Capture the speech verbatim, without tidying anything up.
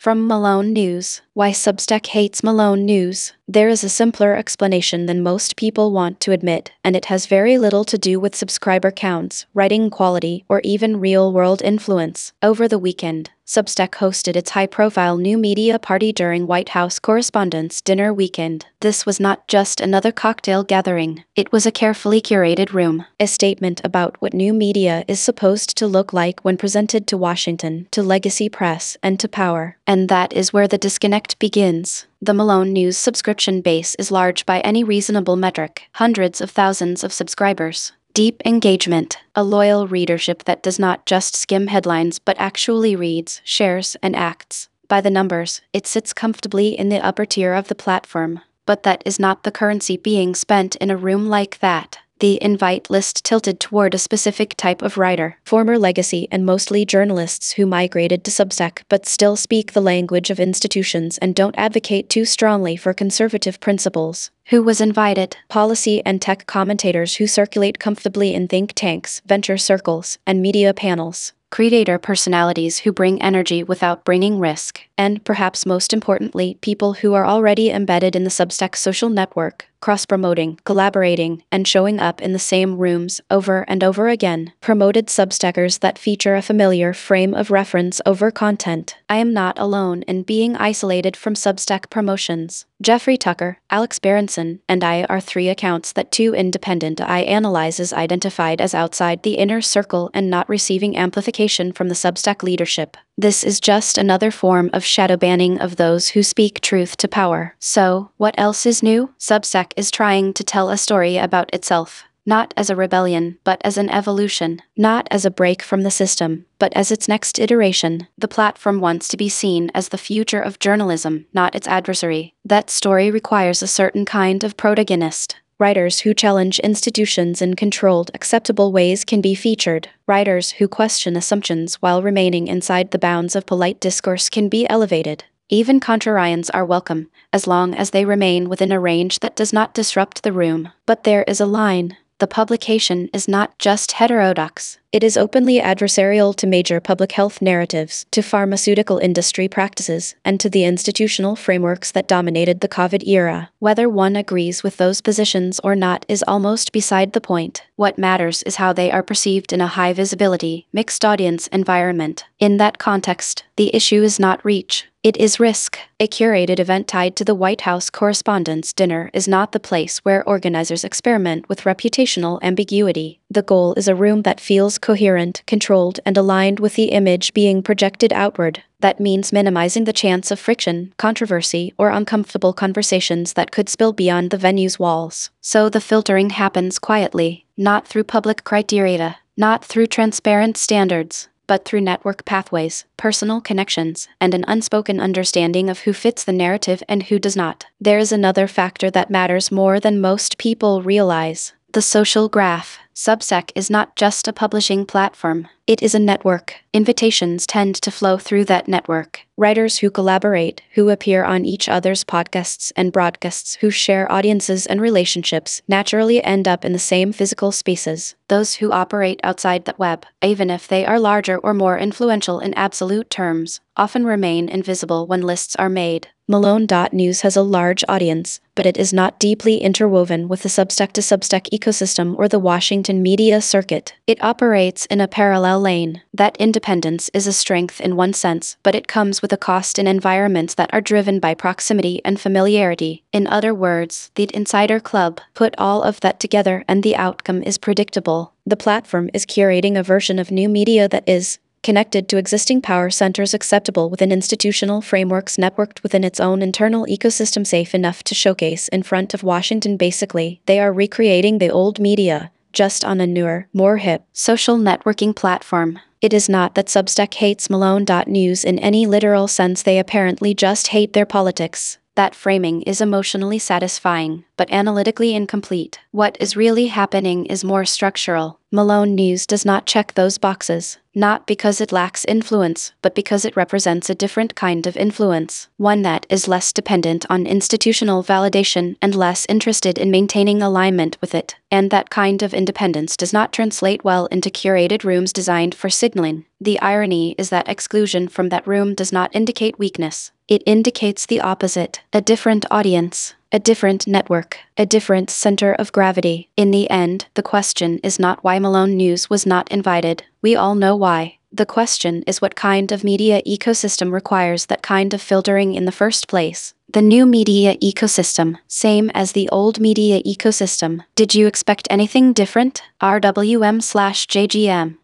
From Malone News, Why Substack Hates Malone News. There is a simpler explanation than most people want to admit, and it has very little to do with subscriber counts, writing quality, or even real-world influence. Over the weekend, Substack hosted its high-profile new media party during White House Correspondents' Dinner Weekend. This was not just another cocktail gathering. It was a carefully curated room, a statement about what new media is supposed to look like when presented to Washington, to legacy press, and to power. And that is where the disconnect begins. The Malone News subscription base is large by any reasonable metric, hundreds of thousands of subscribers. Deep engagement, a loyal readership that does not just skim headlines but actually reads, shares, and acts. By the numbers, it sits comfortably in the upper tier of the platform. But that is not the currency being spent in a room like that. The invite list tilted toward a specific type of writer, former legacy and mostly journalists who migrated to Substack but still speak the language of institutions and don't advocate too strongly for conservative principles. Who was invited? Policy and tech commentators who circulate comfortably in think tanks, venture circles, and media panels. Creator personalities who bring energy without bringing risk. And, perhaps most importantly, people who are already embedded in the Substack social network, cross-promoting, collaborating, and showing up in the same rooms over and over again. Promoted Substackers that feature a familiar frame of reference over content. I am not alone in being isolated from Substack promotions. Jeffrey Tucker, Alex Berenson, and I are three accounts that two independent I analyses identified as outside the inner circle and not receiving amplification from the Substack leadership. This is just another form of shadow banning of those who speak truth to power. So, what else is new? Substack is trying to tell a story about itself. Not as a rebellion, but as an evolution. Not as a break from the system, but as its next iteration. The platform wants to be seen as the future of journalism, not its adversary. That story requires a certain kind of protagonist. Writers who challenge institutions in controlled, acceptable ways can be featured. Writers who question assumptions while remaining inside the bounds of polite discourse can be elevated. Even contrarians are welcome, as long as they remain within a range that does not disrupt the room. But there is a line. The publication is not just heterodox. It is openly adversarial to major public health narratives, to pharmaceutical industry practices, and to the institutional frameworks that dominated the COVID era. Whether one agrees with those positions or not is almost beside the point. What matters is how they are perceived in a high-visibility, mixed-audience environment. In that context, the issue is not reach. It is risk. A curated event tied to the White House Correspondents' Dinner is not the place where organizers experiment with reputational ambiguity. The goal is a room that feels coherent, controlled, and aligned with the image being projected outward. That means minimizing the chance of friction, controversy, or uncomfortable conversations that could spill beyond the venue's walls. So the filtering happens quietly, not through public criteria, not through transparent standards, but through network pathways, personal connections, and an unspoken understanding of who fits the narrative and who does not. There is another factor that matters more than most people realize. The social graph. Substack is not just a publishing platform. It is a network. Invitations tend to flow through that network. Writers who collaborate, who appear on each other's podcasts and broadcasts, who share audiences and relationships, naturally end up in the same physical spaces. Those who operate outside that web, even if they are larger or more influential in absolute terms, often remain invisible when lists are made. Malone dot news has a large audience, but it is not deeply interwoven with the Substack-to-Substack ecosystem or the Washington media circuit. It operates in a parallel lane. That independence is a strength in one sense, but it comes with a cost in environments that are driven by proximity and familiarity. In other words, the Insider Club. Put all of that together and the outcome is predictable. The platform is curating a version of new media that is connected to existing power centers, acceptable within institutional frameworks, networked within its own internal ecosystem, safe enough to showcase in front of Washington. Basically, they are recreating the old media, just on a newer, more hip, social networking platform. It is not that Substack hates Malone dot news in any literal sense. They apparently just hate their politics. That framing is emotionally satisfying, but analytically incomplete. What is really happening is more structural. Malone News does not check those boxes. not because it lacks influence, but because it represents a different kind of influence, one that is less dependent on institutional validation and less interested in maintaining alignment with it. And that kind of independence does not translate well into curated rooms designed for signaling. The irony is that exclusion from that room does not indicate weakness. It indicates the opposite: a different audience, a different network, a different center of gravity. In the end, the question is not why Malone News was not invited. We all know why. The question is what kind of media ecosystem requires that kind of filtering in the first place. The new media ecosystem, same as the old media ecosystem. Did you expect anything different? R W M slash J G M